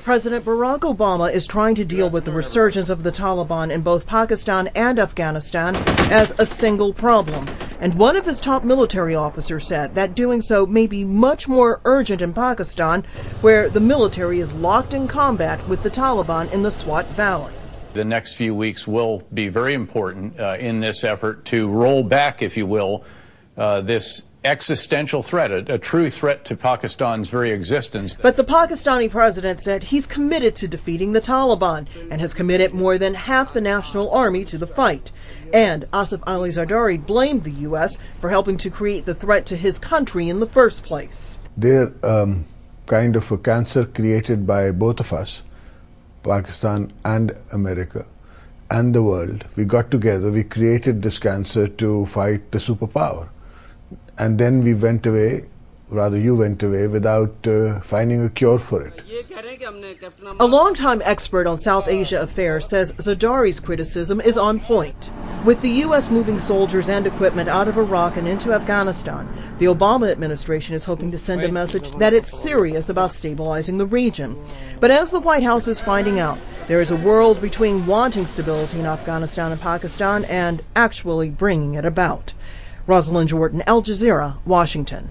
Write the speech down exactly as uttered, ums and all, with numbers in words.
President Barack Obama is trying to deal with the resurgence of the Taliban in both Pakistan and Afghanistan as a single problem. And one of his top military officers said that doing so may be much more urgent in Pakistan, where the military is locked in combat with the Taliban in the Swat Valley. The next few weeks will be very important uh, in this effort to roll back, if you will, uh, this existential threat, a, a true threat to Pakistan's very existence. But the Pakistani president said he's committed to defeating the Taliban and has committed more than half the national army to the fight. And Asif Ali Zardari blamed the U S for helping to create the threat to his country in the first place. They're um, kind of a cancer created by both of us, Pakistan and America and the world. We got together, we created this cancer to fight the superpower. And then we went away, rather you went away, without uh, finding a cure for it. A longtime expert on South Asia affairs says Zardari's criticism is on point. With the U S moving soldiers and equipment out of Iraq and into Afghanistan, the Obama administration is hoping to send a message that it's serious about stabilizing the region. But as the White House is finding out, there is a world between wanting stability in Afghanistan and Pakistan and actually bringing it about. Rosalind Jordan, Al Jazeera, Washington.